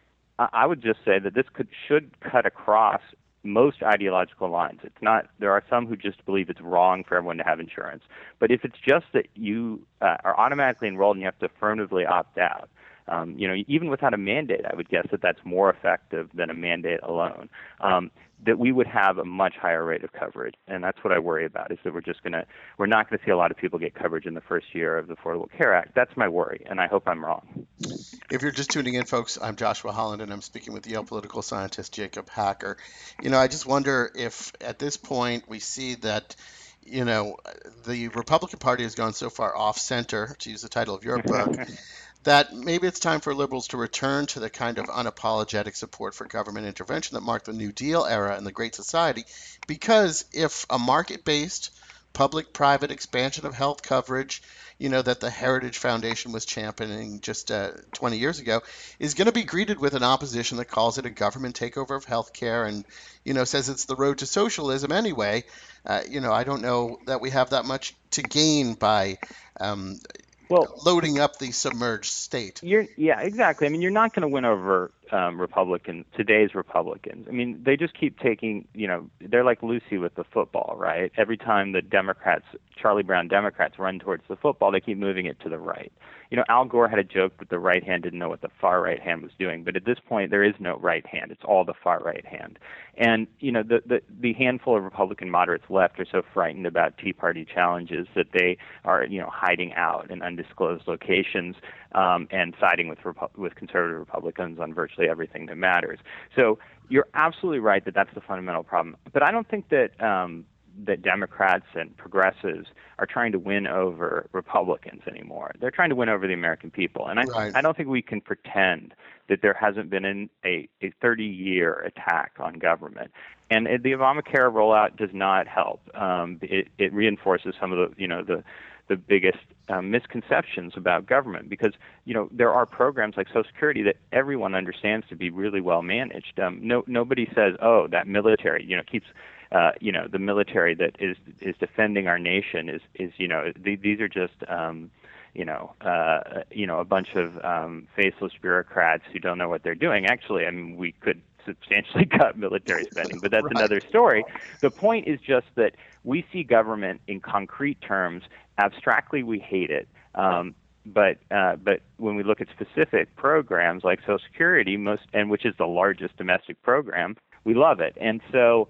I, I would just say that this could should cut across most ideological lines. It's not. There are some who just believe it's wrong for everyone to have insurance, but if it's just that you uh, are automatically enrolled and you have to affirmatively opt out. Um, you know, even without a mandate, I would guess that that's more effective than a mandate alone. Um, that we would have a much higher rate of coverage, and that's what I worry about. Is that we're just gonna, we're not going to see a lot of people get coverage in the first year of the Affordable Care Act. That's my worry, and I hope I'm wrong. If you're just tuning in, folks, I'm Joshua Holland, and I'm speaking with Yale political scientist Jacob Hacker. You know, I just wonder if at this point we see that, you know, the Republican Party has gone so far off center, to use the title of your book, that maybe it's time for liberals to return to the kind of unapologetic support for government intervention that marked the New Deal era and the Great Society. Because if a market-based public-private expansion of health coverage, you know, that the Heritage Foundation was championing just uh, twenty years ago, is going to be greeted with an opposition that calls it a government takeover of healthcare and, you know, says it's the road to socialism anyway, uh, you know, I don't know that we have that much to gain by um, well, loading up the submerged state. You're, yeah, exactly. I mean, you're not going to win over um, Republicans, today's Republicans. I mean, they just keep taking, you know, they're like Lucy with the football, right? Every time the Democrats, Charlie Brown Democrats run towards the football, they keep moving it to the right. You know, Al Gore had a joke that the right hand didn't know what the far right hand was doing, but at this point, there is no right hand. It's all the far right hand. And, you know, the, the, the handful of Republican moderates left are so frightened about Tea Party challenges that they are, you know, hiding out in undisclosed locations um, and siding with Repu- with conservative Republicans on virtually everything that matters. So you're absolutely right that that's the fundamental problem. But I don't think that um, that Democrats and progressives are trying to win over Republicans anymore. They're trying to win over the American people. And I, Right. I don't think we can pretend that there hasn't been an, a, a thirty-year attack on government. And it, the Obamacare rollout does not help. Um, it, it reinforces some of the, you know, the the biggest um, misconceptions about government, because, you know, there are programs like Social Security that everyone understands to be really well managed. Um, no, nobody says, oh, that military, you know, keeps, uh, you know, the military that is is defending our nation is, is you know, th- these are just, um, you know, uh, you know, a bunch of um, faceless bureaucrats who don't know what they're doing. Actually, I mean, we could substantially cut military spending, but that's Right. another story. The point is just that we see government in concrete terms. Abstractly, we hate it. Um, but uh, but when we look at specific programs like Social Security, most and which is the largest domestic program, we love it. And so,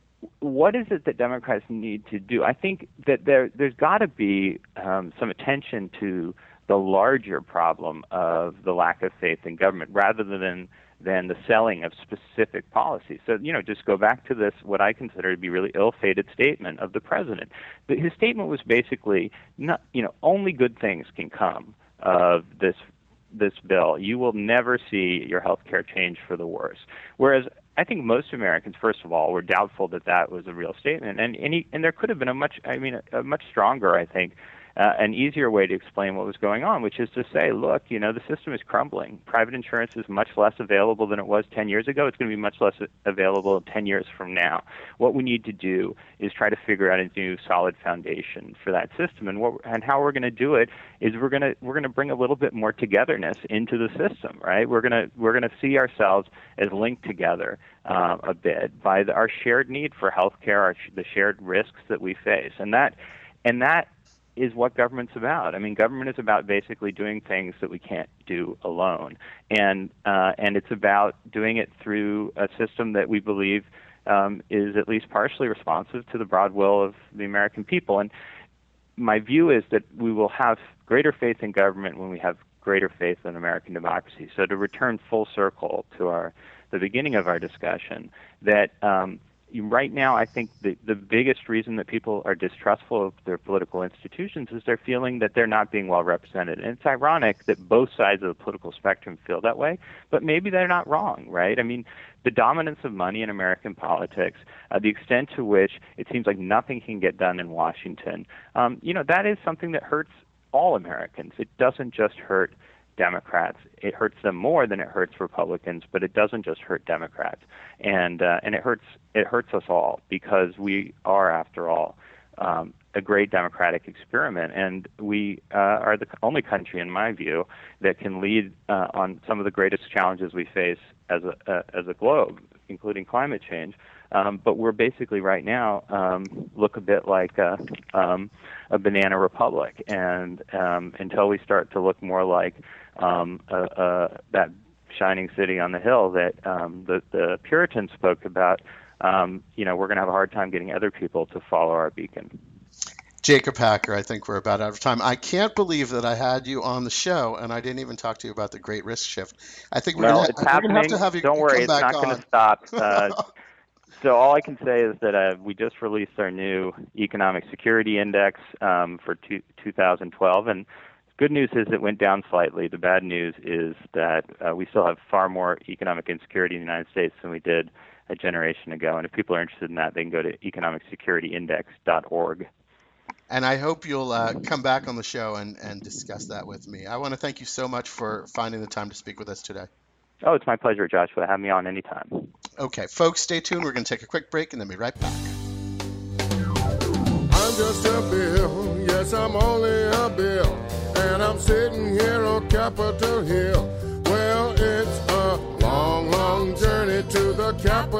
what is it that Democrats need to do? I think that there there's got to be um, some attention to the larger problem of the lack of faith in government, rather than than the selling of specific policies. So, you know, just go back to this, what I consider to be really ill-fated statement of the president. But his statement was basically, not, you know, only good things can come of this this bill. You will never see your health care change for the worse. Whereas I think most Americans, first of all, were doubtful that that was a real statement. And and, he, and there could have been a much, I mean, a, a much stronger, I think, Uh, an easier way to explain what was going on, which is to say, look, you know, the system is crumbling. Private insurance is much less available than it was ten years ago. It's going to be much less available ten years from now. What we need to do is try to figure out a new solid foundation for that system. And what and how we're going to do it is we're going to we're going to bring a little bit more togetherness into the system, right? We're going to we're going to see ourselves as linked together uh, a bit by the, our shared need for health care, our, the shared risks that we face, and that and that. is what government's about. I mean, government is about basically doing things that we can't do alone, and uh, and it's about doing it through a system that we believe um, is at least partially responsive to the broad will of the American people. And my view is that we will have greater faith in government when we have greater faith in American democracy. So to return full circle to our the beginning of our discussion, that um, right now, I think the, the biggest reason that people are distrustful of their political institutions is they're feeling that they're not being well represented. And it's ironic that both sides of the political spectrum feel that way, but maybe they're not wrong, right? I mean, the dominance of money in American politics, uh, the extent to which it seems like nothing can get done in Washington, um, you know, that is something that hurts all Americans. It doesn't just hurt Democrats. It hurts them more than it hurts Republicans, but it doesn't just hurt Democrats, and uh, and it hurts it hurts us all, because we are, after all, um, a great democratic experiment, and we uh, are the only country, in my view, that can lead uh, on some of the greatest challenges we face as a uh, as a globe, including climate change. Um, but we're basically right now um, look a bit like a, um, a banana republic, and um, until we start to look more like um, uh, uh, that shining city on the hill that um, the, the Puritans spoke about, um, you know, we're going to have a hard time getting other people to follow our beacon. Jacob Hacker, I think we're about out of time. I can't believe that I had you on the show and I didn't even talk to you about the Great Risk Shift. I think we're well, going it's happening. to have to have you Don't come worry, it's back not going to stop. Uh, So all I can say is that uh, we just released our new Economic Security Index um, for two, two thousand twelve, and good news is it went down slightly. The bad news is that uh, we still have far more economic insecurity in the United States than we did a generation ago. And if people are interested in that, they can go to economic security index dot org. And I hope you'll uh, come back on the show and, and discuss that with me. I want to thank you so much for finding the time to speak with us today. Oh, it's my pleasure, Joshua. Have me on anytime. Okay, folks, stay tuned. We're going to take a quick break and then be right back. I'm just a bill, yes, I'm only a bill, and I'm sitting here on Capitol Hill. Well, it's a long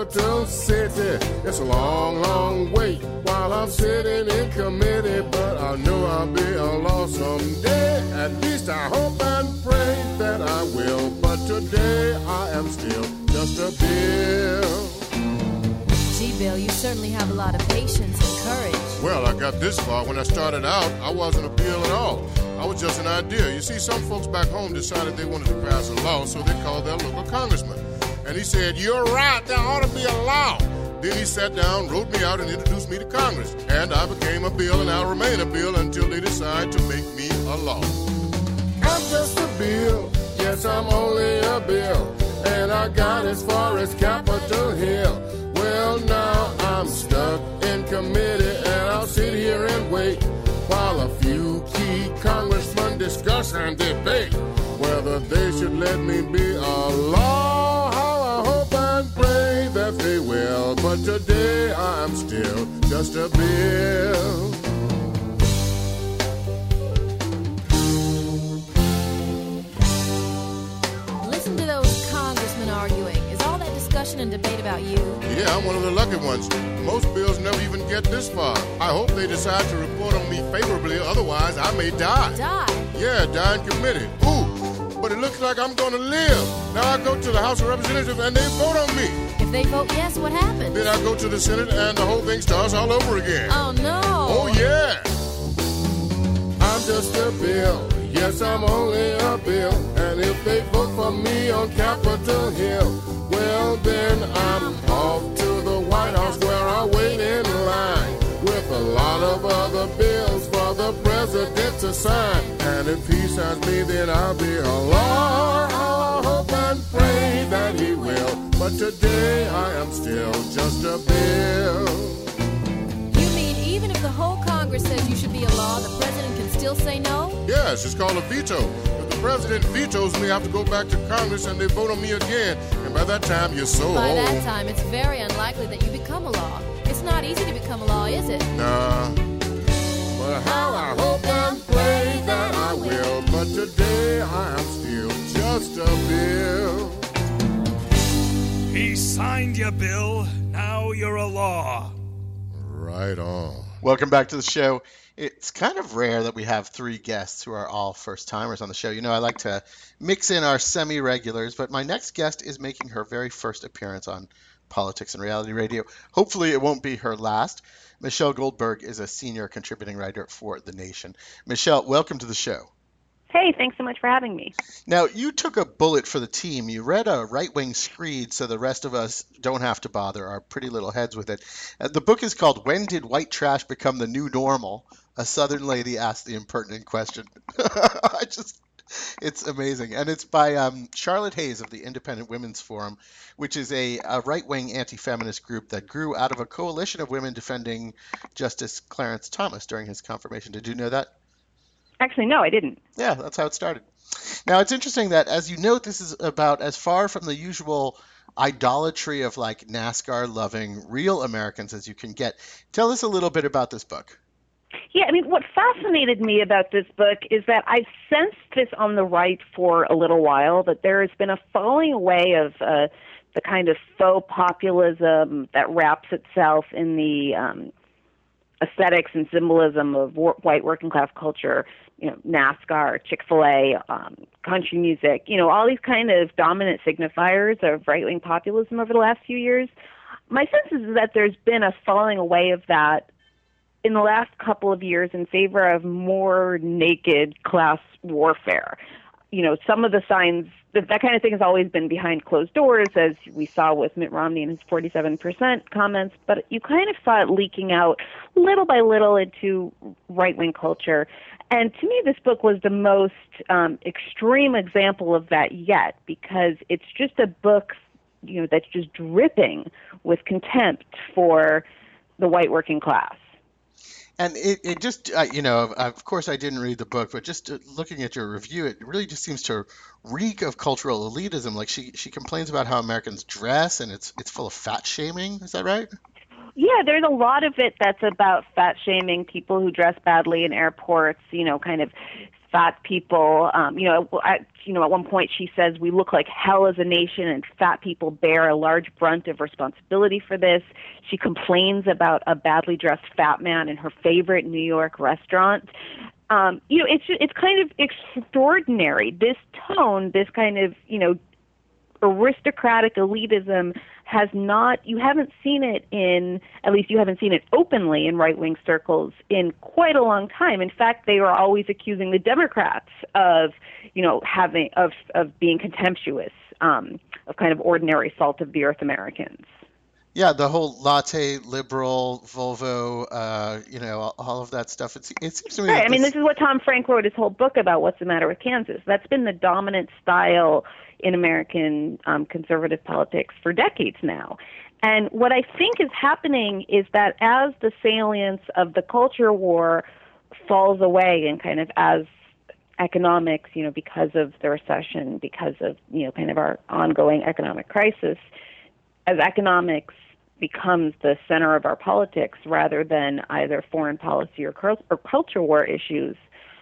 capital city. It's a long, long wait while I'm sitting in committee, but I know I'll be a law someday. At least I hope and pray that I will, but today I am still just a bill. Gee, Bill, you certainly have a lot of patience and courage. Well, I got this far. When I started out, I wasn't a bill at all. I was just an idea. You see, some folks back home decided they wanted to pass a law, so they called their local congressman. And he said, "You're right, there ought to be a law." Then he sat down, wrote me out, and introduced me to Congress. And I became a bill, and I'll remain a bill until they decide to make me a law. I'm just a bill. Yes, I'm only a bill. And I got as far as Capitol Hill. Well, now I'm stuck in committee, and I'll sit here and wait while a few key congressmen discuss and debate whether they should let me be a law. How I hope and pray that they will, but today I'm still just a bill. Listen to those congressmen arguing. Is all that discussion and debate about you? Yeah, I'm one of the lucky ones. Most bills never even get this far. I hope they decide to report on me favorably, otherwise I may die. Die? Yeah, die in committee. Ooh, but it looks like I'm going to live. Now I go to the House of Representatives and they vote on me. If they vote yes, what happens? Then I go to the Senate and the whole thing starts all over again. Oh, no. Oh, yeah. I'm just a bill. Yes, I'm only a bill. And if they vote for me on Capitol Hill, well, then I'm off to the White House where I wait in line with a lot of other bills for the president to sign. And if he signs me, then I'll be a law. I hope and pray that he will. But today I am still just a bill. You mean even if the whole Congress says you should be a law, the president can still say no? Yes, it's called a veto. If the president vetoes me, I have to go back to Congress and they vote on me again. And by that time, you're so By old. that time, it's very unlikely that you become a law. It's not easy to become a law, is it? Nah. But how I hope and pray that I will. But today I am still just a bill. He signed you, Bill. Now you're a law. Right on. Welcome back to the show. It's kind of rare that we have three guests who are all first-timers on the show. You know, I like to mix in our semi-regulars, but my next guest is making her very first appearance on Politics and Reality Radio. Hopefully it won't be her last. Michelle Goldberg is a senior contributing writer for The Nation. Michelle, welcome to the show. Hey, thanks so much for having me. Now, you took a bullet for the team. You read a right-wing screed so the rest of us don't have to bother our pretty little heads with it. Uh, the book is called When Did White Trash Become the New Normal? A Southern Lady Asked the Impertinent Question. I just, it's amazing. And it's by um, Charlotte Hayes of the Independent Women's Forum, which is a, a right-wing anti-feminist group that grew out of a coalition of women defending Justice Clarence Thomas during his confirmation. Did you know that? Actually, no, I didn't. Yeah, that's how it started. Now, it's interesting that, as you note, this is about as far from the usual idolatry of like NASCAR-loving real Americans as you can get. Tell us a little bit about this book. Yeah, I mean, what fascinated me about this book is that I've sensed this on the right for a little while, that there has been a falling away of uh, the kind of faux populism that wraps itself in the um, aesthetics and symbolism of war- white working class culture, you know, NASCAR, Chick-fil-A, um, country music, you know, all these kind of dominant signifiers of right-wing populism over the last few years. My sense is that there's been a falling away of that in the last couple of years in favor of more naked class warfare. You know, some of the signs, that, that kind of thing has always been behind closed doors, as we saw with Mitt Romney and his forty-seven percent comments, but you kind of saw it leaking out little by little into right-wing culture. And to me, this book was the most um, extreme example of that yet, because it's just a book, you know, that's just dripping with contempt for the white working class. And it, it just, uh, you know, of course I didn't read the book, but just uh, looking at your review, it really just seems to reek of cultural elitism. Like she, she complains about how Americans dress, and it's it's full of fat shaming. Is that right? Yeah, there's a lot of it that's about fat shaming, people who dress badly in airports, you know, kind of fat people. Um, you know, at, you know, at one point she says we look like hell as a nation, and fat people bear a large brunt of responsibility for this. She complains about a badly dressed fat man in her favorite New York restaurant. Um, you know, it's it's kind of extraordinary. This tone, this kind of you know aristocratic elitism has not, you haven't seen it in, at least you haven't seen it openly in right-wing circles in quite a long time. In fact, they are always accusing the Democrats of, you know, having, of, of being contemptuous, um, of kind of ordinary salt-of-the-earth Americans. Yeah, the whole latte, liberal, Volvo, uh, you know, all of that stuff. It's, it seems to me Right. that I mean, this this is what Tom Frank wrote his whole book about, What's the Matter with Kansas. That's been the dominant style in American um, conservative politics for decades now. And what I think is happening is that as the salience of the culture war falls away and kind of as economics, you know, because of the recession, because of, you know, kind of our ongoing economic crisis, as economics becomes the center of our politics rather than either foreign policy or, cur- or culture war issues,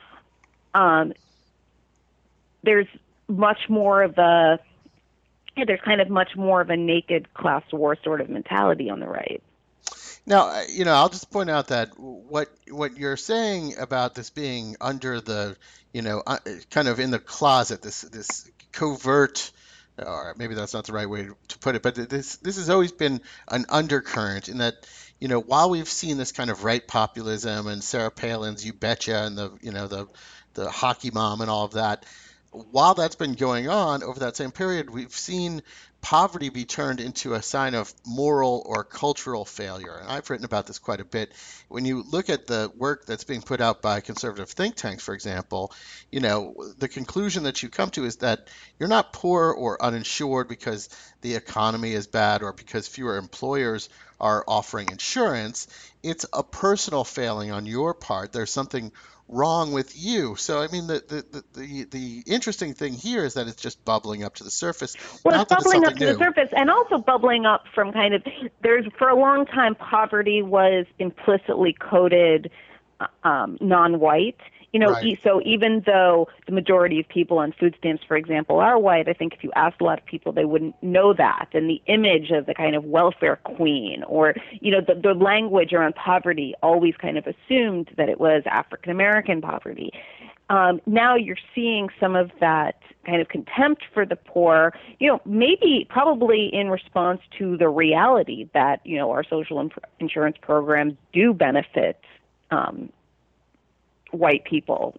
um, there's much more of a, yeah, there's kind of much more of a naked class war sort of mentality on the right. Now, you know, I'll just point out that what what you're saying about this being under the, you know, uh, kind of in the closet, this this covert, or maybe that's not the right way to put it, but this this has always been an undercurrent in that, you know, while we've seen this kind of right populism and Sarah Palin's "You Betcha" and the, you know, the the hockey mom and all of that, while that's been going on over that same period, we've seen poverty be turned into a sign of moral or cultural failure. And I've written about this quite a bit. When you look at the work that's being put out by conservative think tanks, for example, you know, the conclusion that you come to is that you're not poor or uninsured because the economy is bad or because fewer employers are offering insurance. It's a personal failing on your part. There's something wrong with you. So, I mean, the the, the the interesting thing here is that it's just bubbling up to the surface. Well, Not it's that it's bubbling up something to new. the surface, and also bubbling up from kind of, there's, for a long time, poverty was implicitly coded um, non-white. You know, Right. e- so even though the majority of people on food stamps, for example, are white, I think if you asked a lot of people, they wouldn't know that. And the image of the kind of welfare queen, or, you know, the, the language around poverty always kind of assumed that it was African American poverty. Um, now you're seeing some of that kind of contempt for the poor, you know, maybe probably in response to the reality that, you know, our social in- insurance programs do benefit um, white people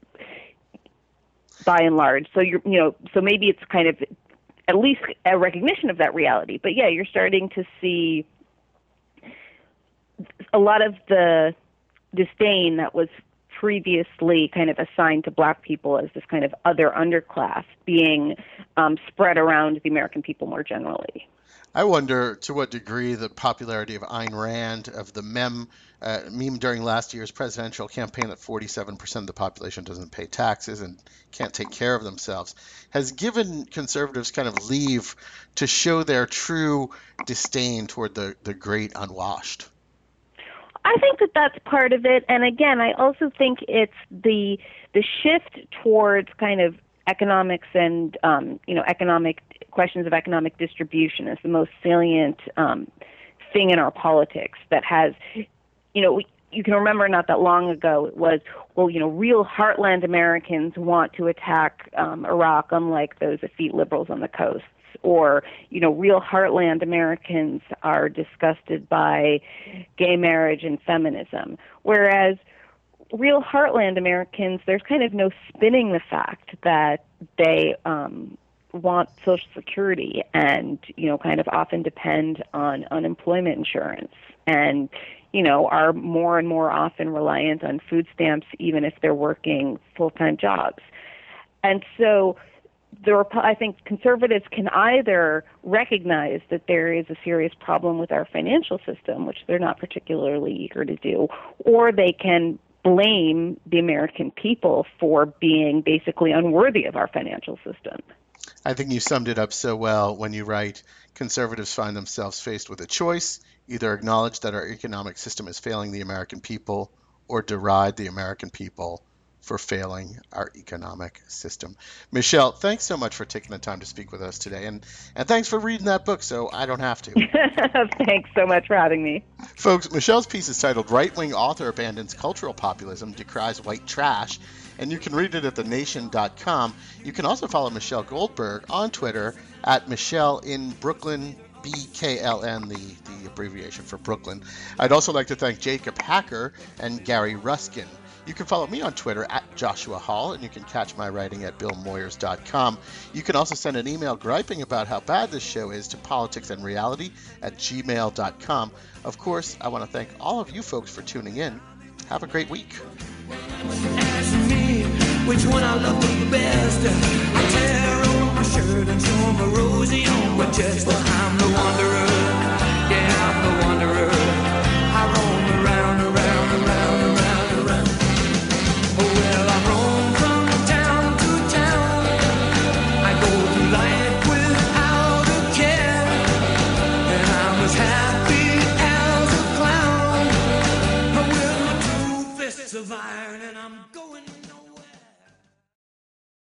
by and large. So you're, you know, so maybe it's kind of at least a recognition of that reality. But yeah, you're starting to see a lot of the disdain that was previously kind of assigned to black people as this kind of other underclass being um, spread around the American people more generally. I wonder to what degree the popularity of Ayn Rand, of the meme, uh, meme during last year's presidential campaign that forty-seven percent of the population doesn't pay taxes and can't take care of themselves, has given conservatives kind of leave to show their true disdain toward the, the great unwashed. I think that that's part of it. And again, I also think it's the the shift towards kind of economics and, um, you know, economic questions of economic distribution is the most salient um, thing in our politics that has, you know, we, you can remember not that long ago it was, well, you know, real heartland Americans want to attack um, Iraq, unlike those effete liberals on the coasts. Or, you know, real heartland Americans are disgusted by gay marriage and feminism. Whereas real heartland Americans, there's kind of no spinning the fact that they um, want Social Security and, you know, kind of often depend on unemployment insurance and, you know, are more and more often reliant on food stamps even if they're working full-time jobs. And so the, I think conservatives can either recognize that there is a serious problem with our financial system, which they're not particularly eager to do, or they can blame the American people for being basically unworthy of our financial system. I think you summed it up so well when you write, conservatives find themselves faced with a choice, either acknowledge that our economic system is failing the American people or deride the American people for failing our economic system. Michelle, thanks so much for taking the time to speak with us today, and, and thanks for reading that book so I don't have to. Thanks so much for having me. Folks, Michelle's piece is titled Right-Wing Author Abandons Cultural Populism, Decries White Trash, and you can read it at the nation dot com. You can also follow Michelle Goldberg on Twitter at Michelle in Brooklyn, B K L N, the, the abbreviation for Brooklyn. I'd also like to thank Jacob Hacker and Gary Ruskin. You can follow me on Twitter at Joshua Hall, and you can catch my writing at bill moyers dot com. You can also send an email griping about how bad this show is to politics and reality at gmail dot com. Of course, I want to thank all of you folks for tuning in. Have a great week. Ask me which one I love the best. I tear on my shirt and show my rosy on my chest.